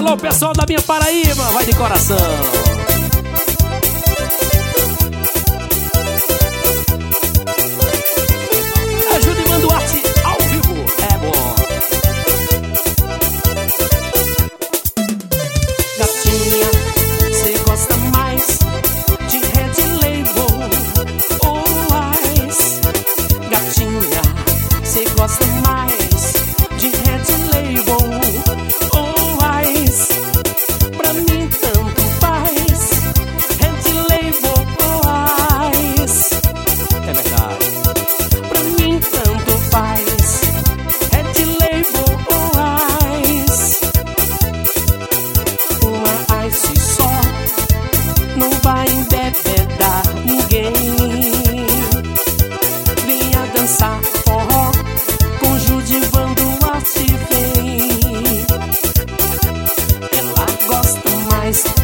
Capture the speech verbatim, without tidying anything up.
Alô, pessoal da minha Paraíba, vai de coração. Ajude Manduarte ao vivo, é bom. Gatinha, cê gosta mais de Red Label ou Ice? Gatinha, cê gosta mais de Red Label ou Ice? Pra mim tanto faz, Red Label ou Ice. É verdade. Pra mim tanto faz, Red Label ou Ice. Uma Ice só não vai embebedar ninguém. Venha dançar forró com Judivan Duarte, vem. Ela gosta mais